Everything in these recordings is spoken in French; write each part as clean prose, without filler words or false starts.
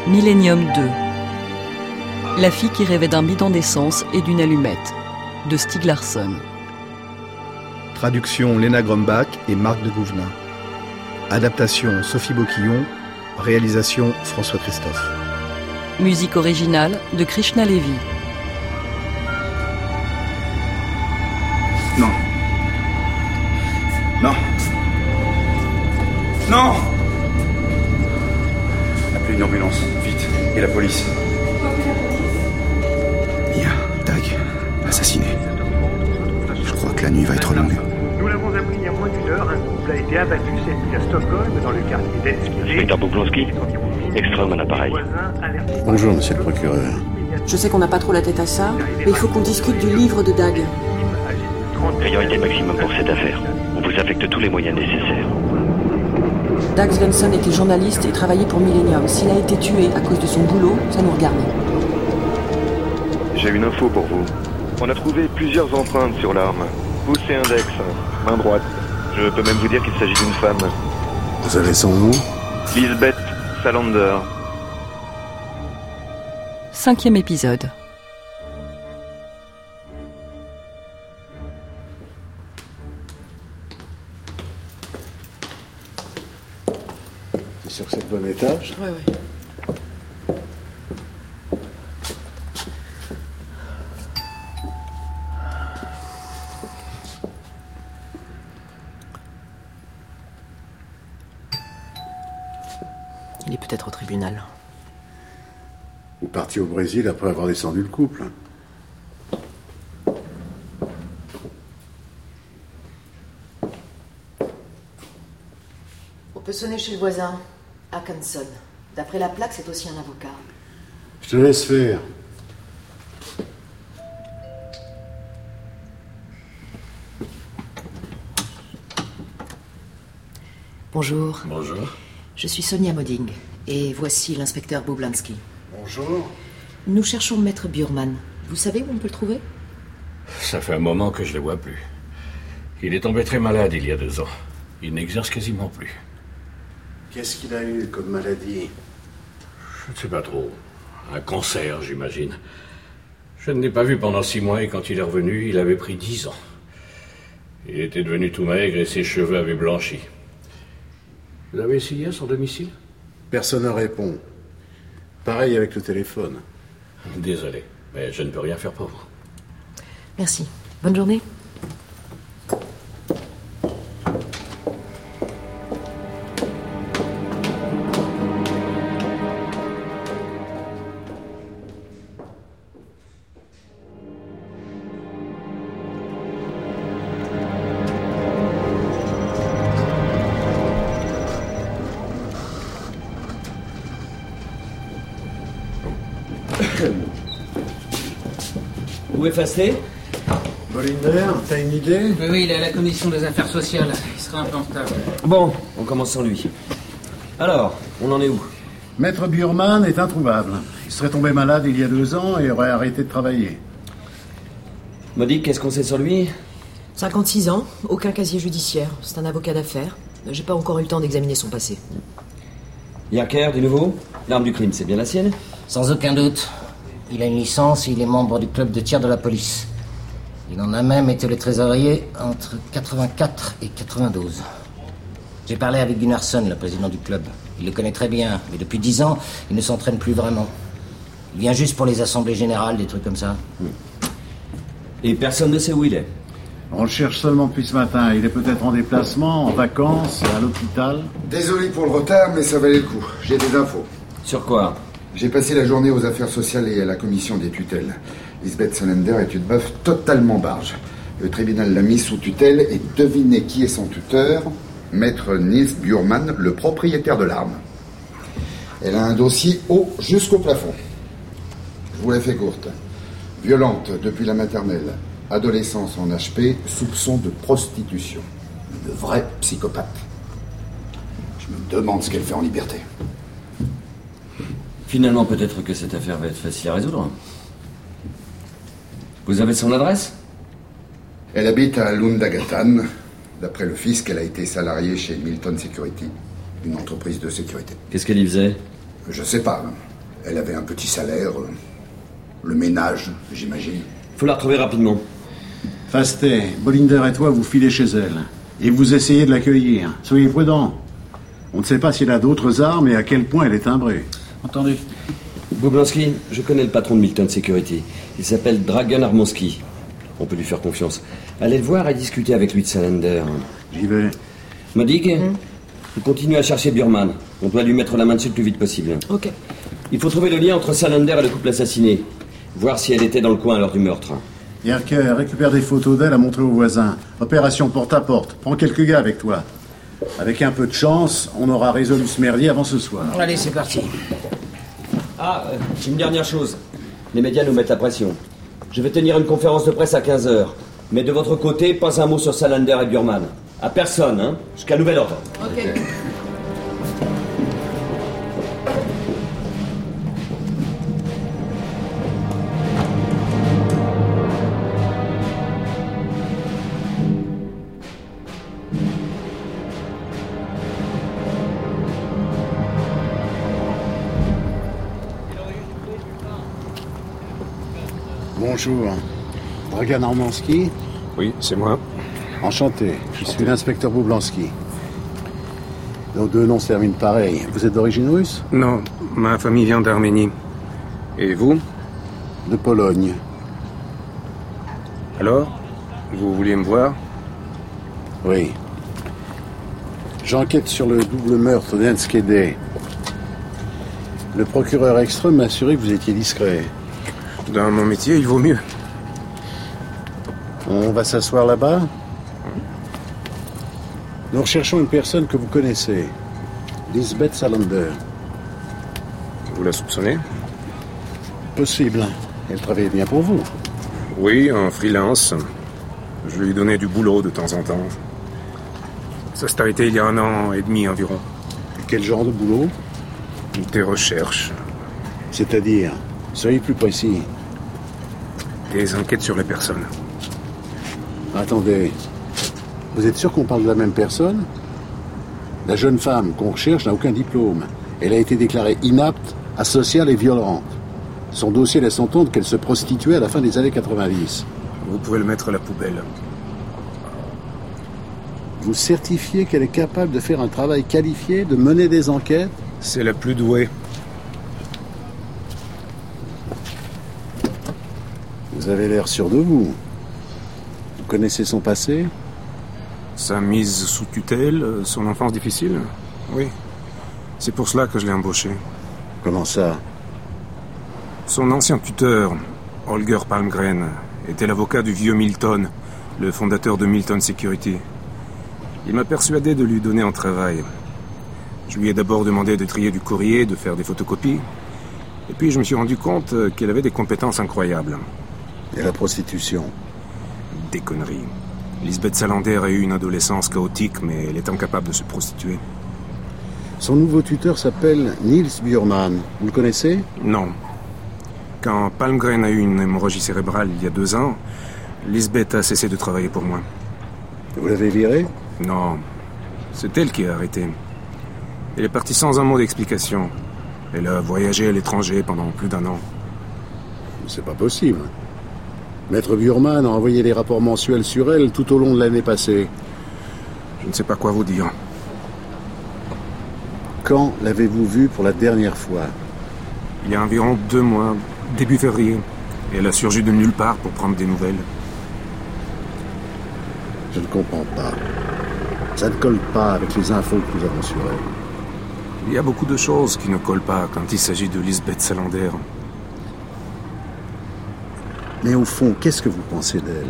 Millennium 2. La fille qui rêvait d'un bidon d'essence et d'une allumette, de Stieg Larsson. Traduction Léna Grumbach et Marc de Gouvenin. Adaptation Sophie Boquillon. Réalisation François Christophe. Musique originale de Krishna Levy. Non. Non. Non. Appelez une ambulance, vite. Et la police. Mia, Dag, assassiné. Je crois que la nuit va être longue. Nous l'avons appris il y a moins d'une heure. Un couple a été abattu cette nuit à Stockholm, dans le quartier d'Enskede. Inspecteur Boblonski, Ekström, un appareil. Bonjour, monsieur le procureur. Je sais qu'on n'a pas trop la tête à ça, mais il faut qu'on discute du livre de Dag. Priorité maximum pour cette affaire. On vous affecte tous les moyens nécessaires. Dag Svensson était journaliste et travaillait pour Millennium. S'il a été tué à cause de son boulot, ça nous regarde. J'ai une info pour vous. On a trouvé plusieurs empreintes sur l'arme. Pouce et index, main droite. Je peux même vous dire qu'il s'agit d'une femme. Vous avez son nom? Lisbeth Salander. 5e épisode. T'es sûr que c'est le bon étage? Ouais. Il est peut-être au tribunal. Ou parti au Brésil après avoir descendu le couple. On peut sonner chez le voisin, Haakanson. D'après la plaque, c'est aussi un avocat. Je te laisse faire. Bonjour. Bonjour. Je suis Sonia Moding, et voici l'inspecteur Boblonski. Bonjour. Nous cherchons Maître Burman. Vous savez où on peut le trouver? Ça fait un moment que je le vois plus. Il est tombé très malade il y a 2 ans. Il n'exerce quasiment plus. Qu'est-ce qu'il a eu comme maladie? Je ne sais pas trop. Un cancer, j'imagine. Je ne l'ai pas vu pendant 6 mois et quand il est revenu, il avait pris 10 ans. Il était devenu tout maigre et ses cheveux avaient blanchi. Vous avez essayé à son domicile? Personne ne répond. Pareil avec le téléphone. Désolé, mais je ne peux rien faire pour vous. Merci. Bonne journée. Où est Fasté? Bolinder, t'as une idée? Oui, il est à la commission des affaires sociales. Il sera un peu en retard. Bon, on commence sans lui. Alors, on en est où? Maître Burman est introuvable. Il serait tombé malade il y a 2 ans et aurait arrêté de travailler. Modique, qu'est-ce qu'on sait sur lui? 56 ans, aucun casier judiciaire. C'est un avocat d'affaires. J'ai pas encore eu le temps d'examiner son passé. Yaker, du nouveau? L'arme du crime, c'est bien la sienne? Sans aucun doute. Il a une licence et il est membre du club de tir de la police. Il en a même été le trésorier entre 84 et 92. J'ai parlé avec Gunnarsson, le président du club. Il le connaît très bien, mais depuis 10 ans, il ne s'entraîne plus vraiment. Il vient juste pour les assemblées générales, des trucs comme ça. Et personne ne sait où il est? On le cherche seulement depuis ce matin. Il est peut-être en déplacement, en vacances, à l'hôpital. Désolé pour le retard, mais ça valait le coup. J'ai des infos. Sur quoi? J'ai passé la journée aux affaires sociales et à la commission des tutelles. Lisbeth Salander est une meuf totalement barge. Le tribunal l'a mise sous tutelle et devinez qui est son tuteur? Maître Nils Burman, le propriétaire de l'arme. Elle a un dossier haut jusqu'au plafond. Je vous la fais courte. Violente depuis la maternelle. Adolescence en HP, soupçon de prostitution. Une vraie psychopathe. Je me demande ce qu'elle fait en liberté. Finalement, peut-être que cette affaire va être facile à résoudre. Vous avez son adresse? Elle habite à Lundagatan. D'après le fisc, elle a été salariée chez Milton Security, une entreprise de sécurité. Qu'est-ce qu'elle y faisait? Je sais pas. Elle avait un petit salaire. Le ménage, j'imagine. Faut la retrouver rapidement. Fastet, Bollinger et toi, vous filez chez elle. Et vous essayez de l'accueillir. Soyez prudents. On ne sait pas si elle a d'autres armes et à quel point elle est timbrée. Entendu. Boblanski, je connais le patron de Milton Security. Il s'appelle Dragan Armonski. On peut lui faire confiance. Allez le voir et discuter avec lui de Salander. J'y vais. Modig, il continue à chercher Burman. On doit lui mettre la main dessus le plus vite possible. Ok. Il faut trouver le lien entre Salander et le couple assassiné. Voir si elle était dans le coin lors du meurtre. Yerker, récupère des photos d'elle à montrer aux voisins. Opération porte-à-porte. Prends quelques gars avec toi. Avec un peu de chance, on aura résolu ce merdier avant ce soir. Allez, c'est parti. Une dernière chose. Les médias nous mettent la pression. Je vais tenir une conférence de presse à 15h. Mais de votre côté, pas un mot sur Salander et Burman. À personne, hein, jusqu'à nouvel ordre. Ok. Bonjour. Dragan Armonski. Oui, c'est moi. Enchanté. Je suis l'inspecteur Boblanski. Nos deux noms se terminent pareil. Vous êtes d'origine russe? Non, ma famille vient d'Arménie. Et vous? De Pologne. Alors? Vous vouliez me voir? Oui. J'enquête sur le double meurtre d'Enskede. Le procureur Ekström m'a assuré que vous étiez discret. Dans mon métier, il vaut mieux. On va s'asseoir là-bas. Nous recherchons une personne que vous connaissez. Lisbeth Salander. Vous la soupçonnez? Possible. Elle travaillait bien pour vous. Oui, en freelance. Je lui donnais du boulot de temps en temps. Ça s'est arrêté il y a 1 an et demi environ. Quel genre de boulot? Des recherches. C'est-à-dire? Soyez plus précis. Des enquêtes sur les personnes. Attendez. Vous êtes sûr qu'on parle de la même personne? La jeune femme qu'on recherche n'a aucun diplôme. Elle a été déclarée inapte, asociale et violente. Son dossier laisse entendre qu'elle se prostituait à la fin des années 90. Vous pouvez le mettre à la poubelle. Vous certifiez qu'elle est capable de faire un travail qualifié, de mener des enquêtes? C'est la plus douée. Vous avez l'air sûr de vous. Vous connaissez son passé? Sa mise sous tutelle, son enfance difficile? Oui. C'est pour cela que je l'ai embauché. Comment ça? Son ancien tuteur, Holger Palmgren, était l'avocat du vieux Milton, le fondateur de Milton Security. Il m'a persuadé de lui donner un travail. Je lui ai d'abord demandé de trier du courrier, de faire des photocopies. Et puis je me suis rendu compte qu'elle avait des compétences incroyables. Et la prostitution? Des conneries. Lisbeth Salander a eu une adolescence chaotique, mais elle est incapable de se prostituer. Son nouveau tuteur s'appelle Niels Burman. Vous le connaissez? Non. Quand Palmgren a eu une hémorragie cérébrale il y a 2 ans, Lisbeth a cessé de travailler pour moi. Vous l'avez virée? Non. C'est elle qui a arrêté. Elle est partie sans un mot d'explication. Elle a voyagé à l'étranger pendant plus d'1 an. C'est pas possible. Maître Burman a envoyé des rapports mensuels sur elle tout au long de l'année passée. Je ne sais pas quoi vous dire. Quand l'avez-vous vue pour la dernière fois? Il y a environ 2 mois, début février. Et elle a surgi de nulle part pour prendre des nouvelles. Je ne comprends pas. Ça ne colle pas avec les infos que nous avons sur elle. Il y a beaucoup de choses qui ne collent pas quand il s'agit de Lisbeth Salander. Mais au fond, qu'est-ce que vous pensez d'elle?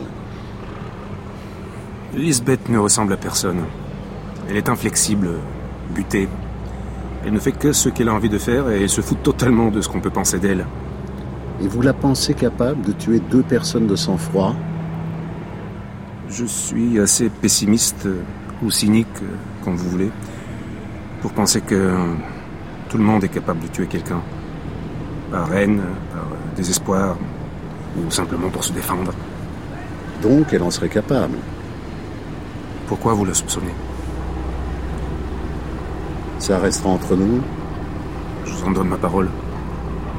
Lisbeth ne ressemble à personne. Elle est inflexible, butée. Elle ne fait que ce qu'elle a envie de faire et elle se fout totalement de ce qu'on peut penser d'elle. Et vous la pensez capable de tuer 2 personnes de sang-froid? Je suis assez pessimiste ou cynique, comme vous voulez, pour penser que tout le monde est capable de tuer quelqu'un. Par haine, par désespoir, ou simplement pour se défendre. Donc elle en serait capable? Pourquoi vous la soupçonnez? Ça restera entre nous? Je vous en donne ma parole.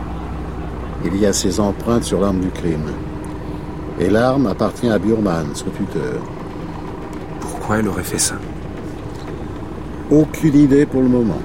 il y a ses empreintes sur l'arme du crime. Et l'arme appartient à Burman, son tuteur. Pourquoi elle aurait fait ça? Aucune idée pour le moment.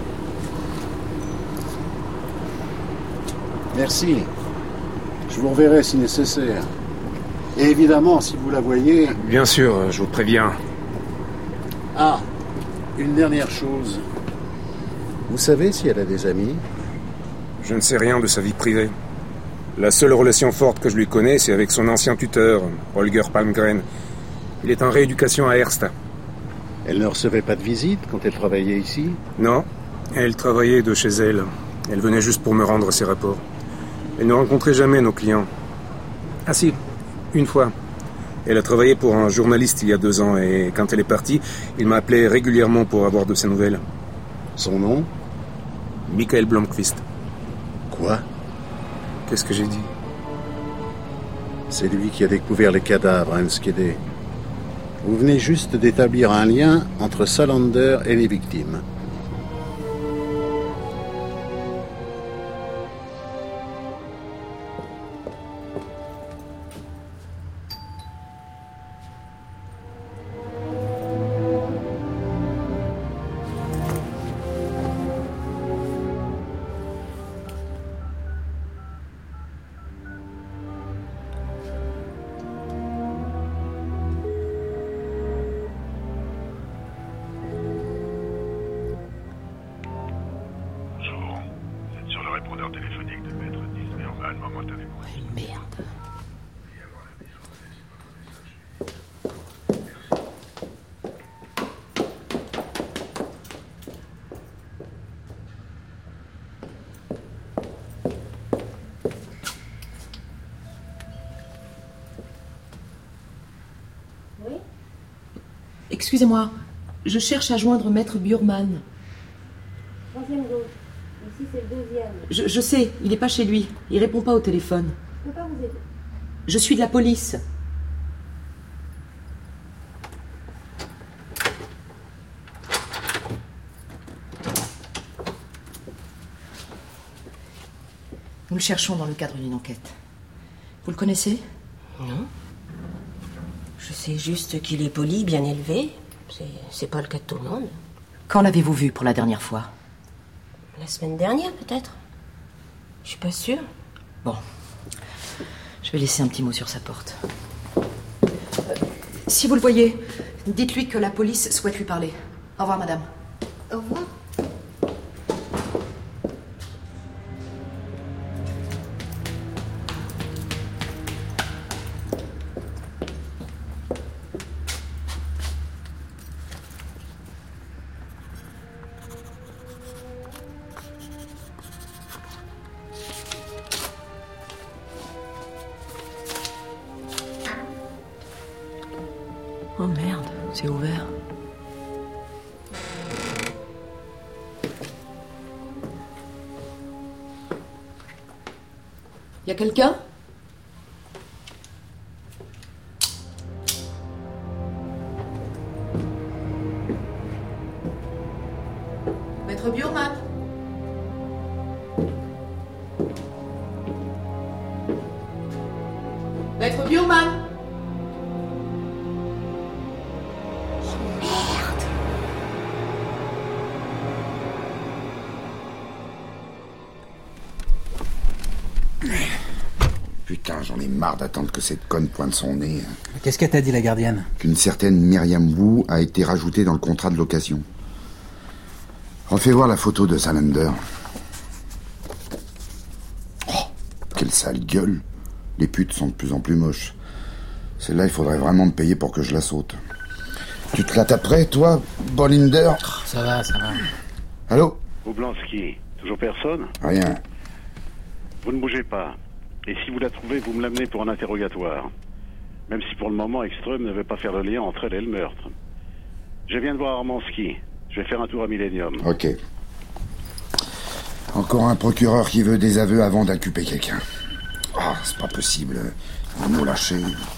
Merci. Je vous reverrai si nécessaire. Et évidemment, si vous la voyez... Bien sûr, je vous préviens. Ah, une dernière chose. Vous savez si elle a des amis? Je ne sais rien de sa vie privée. La seule relation forte que je lui connais, c'est avec son ancien tuteur, Holger Palmgren. Il est en rééducation à Erst. Elle ne recevait pas de visite quand elle travaillait ici? Non, elle travaillait de chez elle. Elle venait juste pour me rendre ses rapports. Elle ne rencontrait jamais nos clients. Ah si, une fois. Elle a travaillé pour un journaliste il y a 2 ans et quand elle est partie, il m'a appelé régulièrement pour avoir de ses nouvelles. Son nom? Michael Blomqvist. Quoi? Qu'est-ce que j'ai dit? C'est lui qui a découvert les cadavres à Enschede. Vous venez juste d'établir un lien entre Salander et les victimes. Excusez-moi, je cherche à joindre Maître Burman. 3e gauche. Ici, c'est le 2e. Je sais, il n'est pas chez lui. Il répond pas au téléphone. Je peux pas vous aider. Je suis de la police. Nous le cherchons dans le cadre d'une enquête. Vous le connaissez? Non. Je sais juste qu'il est poli, bien élevé. C'est pas le cas de tout le monde. Quand l'avez-vous vu pour la dernière fois? La semaine dernière, peut-être. Je suis pas sûre. Bon. Je vais laisser un petit mot sur sa porte. Si vous le voyez, dites-lui que la police souhaite lui parler. Au revoir, madame. Au revoir. Oh merde, c'est ouvert. Y a quelqu'un? Maître Burman? Maître Burman? Putain, j'en ai marre d'attendre que cette conne pointe son nez. Qu'est-ce qu'elle t'a dit, la gardienne? Qu'une certaine Myriam Wu a été rajoutée dans le contrat de location. Refais voir la photo de Salander. Oh, quelle sale gueule. Les putes sont de plus en plus moches. Celle-là, il faudrait vraiment me payer pour que je la saute. Tu te la taperais, toi, Bollinder? Ça va, ça va. Allô? Oblonsky, toujours personne? Rien. Vous ne bougez pas. Et si vous la trouvez, vous me l'amenez pour un interrogatoire. Même si pour le moment, Ekström ne veut pas faire le lien entre elle et le meurtre. Je viens de voir Armansky. Je vais faire un tour à Millennium. Ok. Encore un procureur qui veut des aveux avant d'inculper quelqu'un. Ah, c'est pas possible. Il va nous lâcher.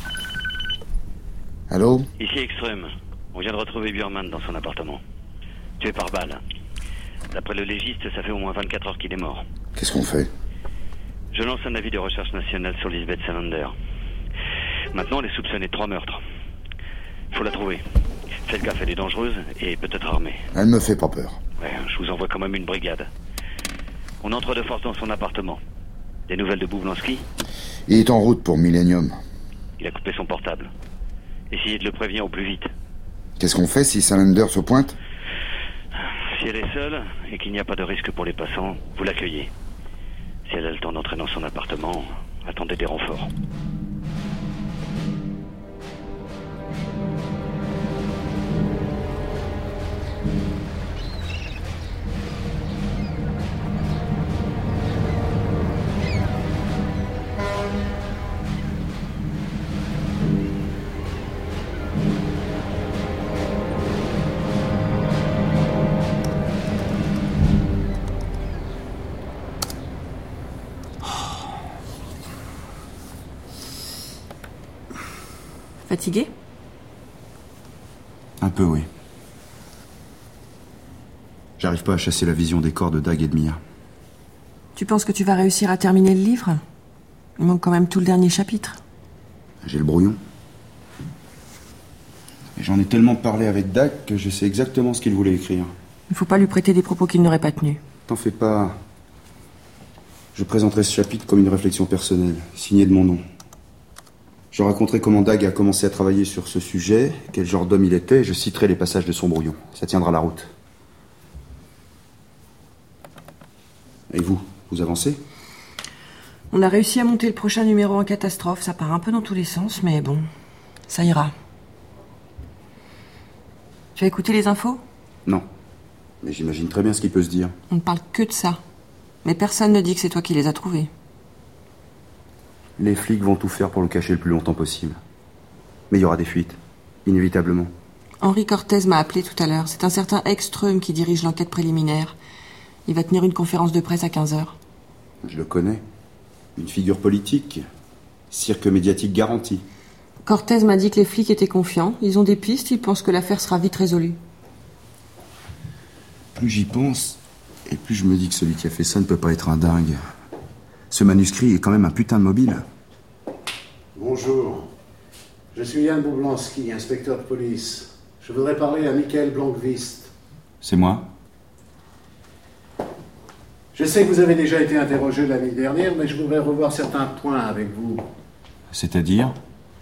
Allô? Ici Ekström. On vient de retrouver Burman dans son appartement. Tué par balle. D'après le légiste, ça fait au moins 24 heures qu'il est mort. Qu'est-ce qu'on fait? Je lance un avis de recherche nationale sur Lisbeth Salander. Maintenant, elle est soupçonnée de 3 meurtres. Faut la trouver. Faites gaffe, elle est dangereuse et peut-être armée. Elle me fait pas peur. Ouais, je vous envoie quand même une brigade. On entre de force dans son appartement. Des nouvelles de Boublanski? Il est en route pour Millennium. Il a coupé son portable. Essayez de le prévenir au plus vite. Qu'est-ce qu'on fait si Salander se pointe? Si elle est seule et qu'il n'y a pas de risque pour les passants, vous l'accueillez. Si elle a le temps d'entrer dans son appartement, attendez des renforts. Fatigué? Un peu, oui. J'arrive pas à chasser la vision des corps de Dag et de Mia. Tu penses que tu vas réussir à terminer le livre? Il manque quand même tout le dernier chapitre. J'ai le brouillon. Et j'en ai tellement parlé avec Dag que je sais exactement ce qu'il voulait écrire. Il faut pas lui prêter des propos qu'il n'aurait pas tenus. T'en fais pas. Je présenterai ce chapitre comme une réflexion personnelle, signée de mon nom. Je raconterai comment Dag a commencé à travailler sur ce sujet, quel genre d'homme il était, et je citerai les passages de son brouillon. Ça tiendra la route. Et vous avancez? On a réussi à monter le prochain numéro en catastrophe. Ça part un peu dans tous les sens, mais bon, ça ira. Tu as écouté les infos? Non. Mais j'imagine très bien ce qu'il peut se dire. On ne parle que de ça. Mais personne ne dit que c'est toi qui les as trouvés. Les flics vont tout faire pour le cacher le plus longtemps possible. Mais il y aura des fuites, inévitablement. Henri Cortez m'a appelé tout à l'heure. C'est un certain Ekström qui dirige l'enquête préliminaire. Il va tenir une conférence de presse à 15h. Je le connais. Une figure politique. Cirque médiatique garanti. Cortez m'a dit que les flics étaient confiants. Ils ont des pistes, ils pensent que l'affaire sera vite résolue. Plus j'y pense, et plus je me dis que celui qui a fait ça ne peut pas être un dingue. Ce manuscrit est quand même un putain de mobile. Bonjour. Je suis Jan Boublanski, inspecteur de police. Je voudrais parler à Michael Blankvist. C'est moi. Je sais que vous avez déjà été interrogé l'année dernière, mais je voudrais revoir certains points avec vous. C'est-à-dire?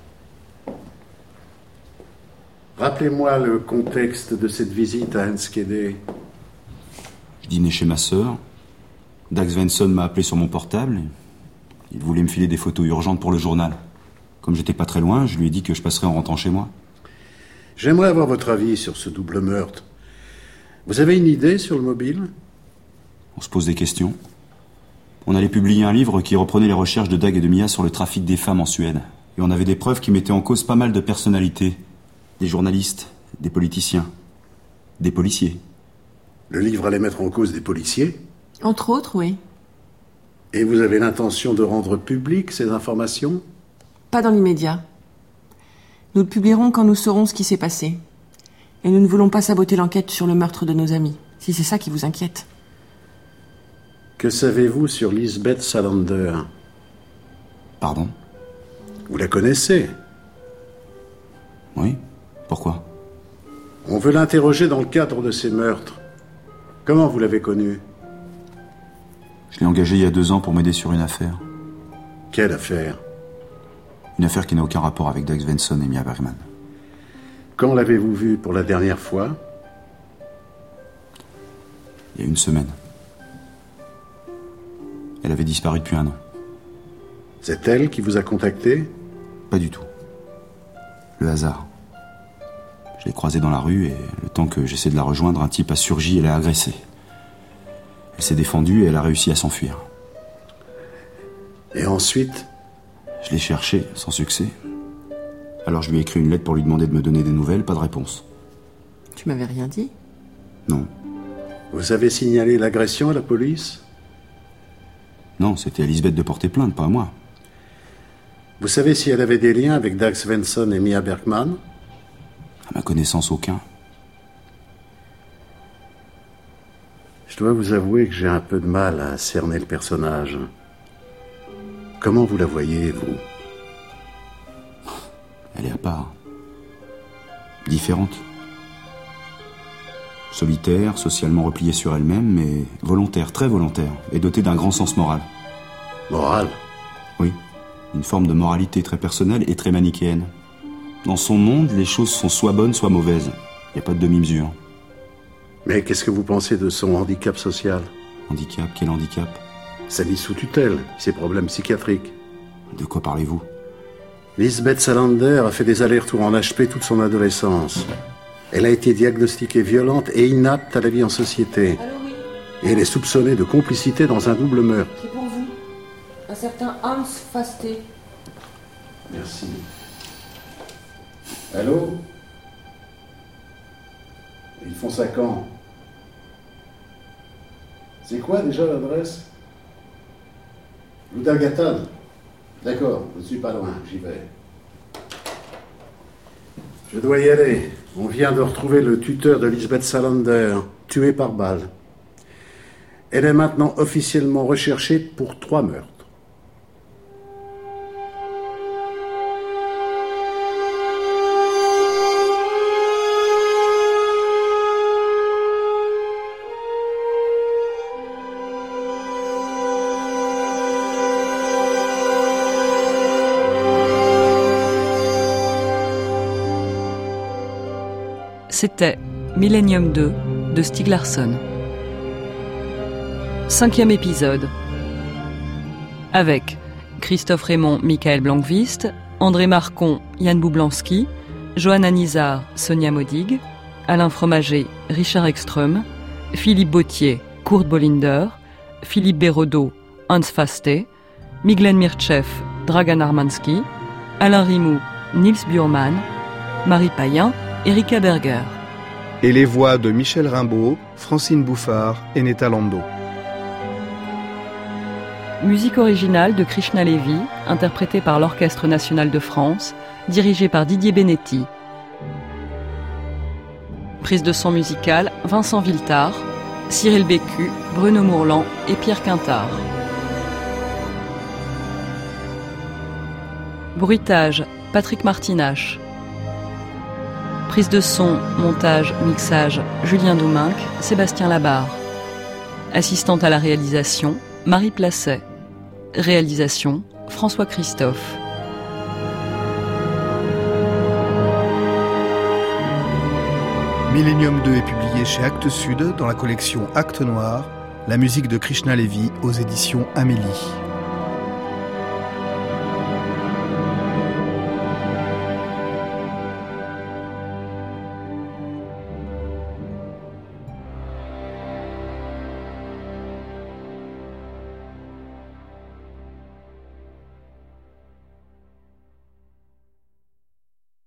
Rappelez-moi le contexte de cette visite à Enschede. Je dînais chez ma sœur. Dag Svensson m'a appelé sur mon portable. Il voulait me filer des photos urgentes pour le journal. Comme j'étais pas très loin, je lui ai dit que je passerais en rentrant chez moi. J'aimerais avoir votre avis sur ce double meurtre. Vous avez une idée sur le mobile? On se pose des questions. On allait publier un livre qui reprenait les recherches de Dag et de Mia sur le trafic des femmes en Suède. Et on avait des preuves qui mettaient en cause pas mal de personnalités. Des journalistes, des politiciens, des policiers. Le livre allait mettre en cause des policiers? Entre autres, oui. Et vous avez l'intention de rendre publiques ces informations? Pas dans l'immédiat. Nous le publierons quand nous saurons ce qui s'est passé. Et nous ne voulons pas saboter l'enquête sur le meurtre de nos amis, si c'est ça qui vous inquiète. Que savez-vous sur Lisbeth Salander? Pardon? Vous la connaissez? Oui. Pourquoi? On veut l'interroger dans le cadre de ces meurtres. Comment vous l'avez connue? Je l'ai engagé il y a 2 ans pour m'aider sur une affaire. Quelle affaire? Une affaire qui n'a aucun rapport avec Dag Svensson et Mia Bergman. Quand l'avez-vous vue pour la dernière fois? Il y a 1 semaine. Elle avait disparu depuis 1 an. C'est elle qui vous a contacté? Pas du tout. Le hasard. Je l'ai croisée dans la rue et le temps que j'essaie de la rejoindre, un type a surgi et l'a agressée. Elle s'est défendue et elle a réussi à s'enfuir. Et ensuite? Je l'ai cherchée, sans succès. Alors je lui ai écrit une lettre pour lui demander de me donner des nouvelles, pas de réponse. Tu m'avais rien dit? Non. Vous avez signalé l'agression à la police? Non, c'était à Lisbeth de porter plainte, pas à moi. Vous savez si elle avait des liens avec Dag Svensson et Mia Bergman? À ma connaissance, aucun. Je dois vous avouer que j'ai un peu de mal à cerner le personnage. Comment vous la voyez, vous? Elle est à part. Différente. Solitaire, socialement repliée sur elle-même, mais volontaire, très volontaire, et dotée d'un grand sens moral. Moral? Oui, une forme de moralité très personnelle et très manichéenne. Dans son monde, les choses sont soit bonnes, soit mauvaises. Il n'y a pas de demi-mesure. Mais qu'est-ce que vous pensez de son handicap social? Handicap? Quel handicap? Sa mise sous tutelle, ses problèmes psychiatriques. De quoi parlez-vous? Lisbeth Salander a fait des allers-retours en HP toute son adolescence. Elle a été diagnostiquée violente et inapte à la vie en société. Allô, oui. Et elle est soupçonnée de complicité dans un double meurtre. C'est pour vous. Un certain Hans Fasté. Merci. Allô? Ils font ça quand? C'est quoi déjà l'adresse? Ludagatan. D'accord, je ne suis pas loin, j'y vais. Je dois y aller. On vient de retrouver le tuteur de Lisbeth Salander, tué par balle. Elle est maintenant officiellement recherchée pour 3 meurtres. C'était Millennium 2 de Stieg Larsson. 5e épisode. Avec Christophe Raymond, Michael Blankvist, André Marcon, Yann Boublanski, Johanna Nizar, Sonia Modig, Alain Fromager, Richard Ekström, Philippe Bautier, Kurt Bollinder, Philippe Bérodeau, Hans Fasté, Miglen Mirtchev, Dragan Armansky, Alain Rimou, Nils Bjurman, Marie Payen, Erika Berger. Et les voix de Michel Rimbaud, Francine Bouffard et Netta Lando. Musique originale de Krishna Levy, interprétée par l'Orchestre National de France, dirigé par Didier Benetti. Prise de son musicale, Vincent Villetard, Cyril Bécu, Bruno Mourlan et Pierre Quintard. Bruitage, Patrick Martinache. Prise de son, montage, mixage, Julien Douminc, Sébastien Labarre. Assistante à la réalisation, Marie Placet. Réalisation, François Christophe. Millennium 2 est publié chez Actes Sud dans la collection Actes Noirs, la musique de Krishna Levy aux éditions Amélie.